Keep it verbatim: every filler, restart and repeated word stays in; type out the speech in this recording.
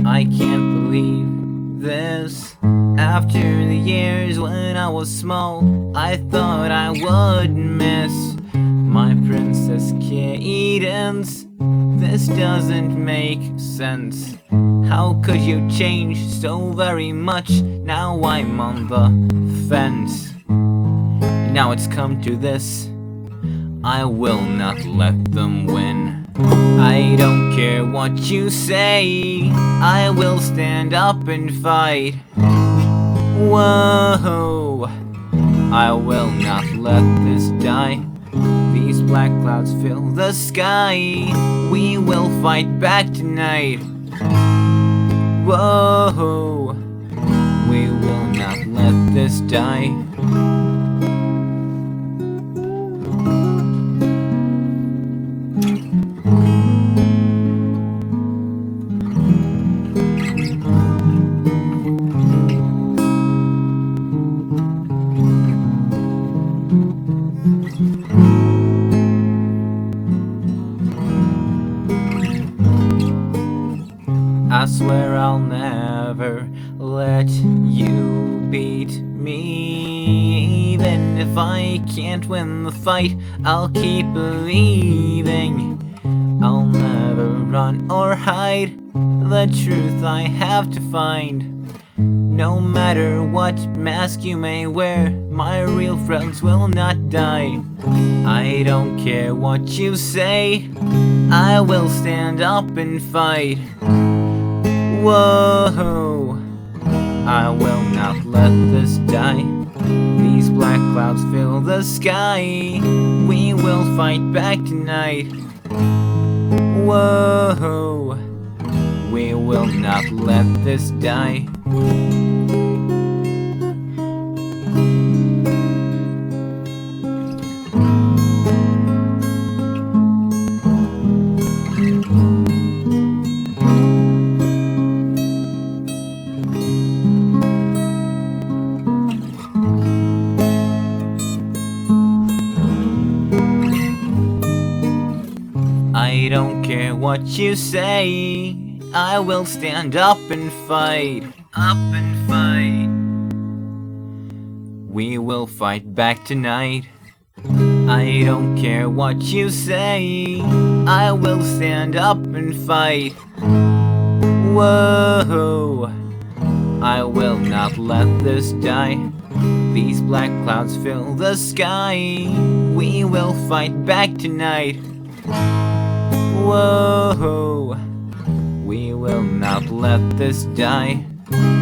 I can't believe this. After the years when I was small, I thought I would miss my Princess Cadance. This doesn't make sense. How could you change so very much? Now I'm on the fence. Now it's come to this, I will not let them win. I don't care what you say, I will stand up and fight. Whoa, I will not let this die. These black clouds fill the sky, we will fight back tonight. Whoa, we will not let this die. I swear I'll never let you beat me. Even if I can't win the fight, I'll keep believing. I'll never run or hide the truth I have to find. No matter what mask you may wear, my real friends will not die. I don't care what you say, I will stand up and fight. Whoa, I will not let this die. These black clouds fill the sky, we will fight back tonight. Whoa, we will not let this die. I don't care what you say, I will stand up and fight. Up and fight. We will fight back tonight. I don't care what you say, I will stand up and fight. Whoa, I will not let this die. These black clouds fill the sky, we will fight back tonight. Whoa, we will not let this die.